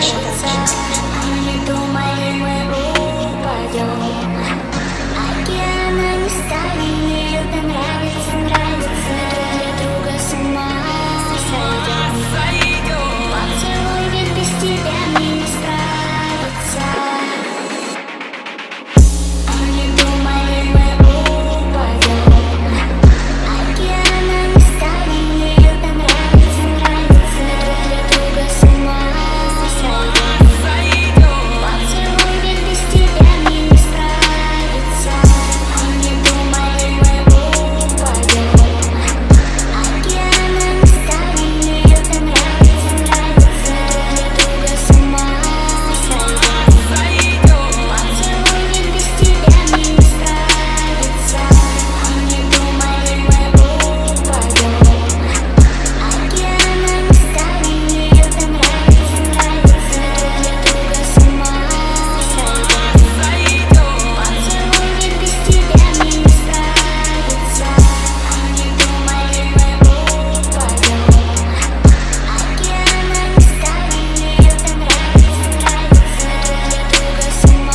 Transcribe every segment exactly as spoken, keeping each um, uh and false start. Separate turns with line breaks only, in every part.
Не думай, мы упадем. Океана не станет, это нравится, нравится. Друг друга с ума сойдем. Поцелуй, ведь без тебя мне не справиться. Не думай, мы упадем. Океана не станет, это нравится, нравится. Друг друга с ума сойдем. Поцелуй, ведь без тебя мне не справиться. Не думай, мы упадем. Океана не станет, это нравится, нравится. Друг друга с ума сойдем. Поцелуй, ведь без тебя мне не справиться. Не думай, мы упадем. Океана не станет, это нравится, нравится. Друг друга с ума сойдем. Поцелуй, ведь без тебя мне не справиться. Не думай, мы упадем. Океана не станет, это нравится, нравится. Друг друга с ума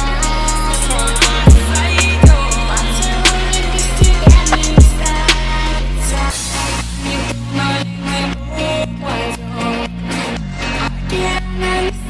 сойдем. Поцелуй, ведь без тебя мне не справиться. Не думай, мы упадем. Океана не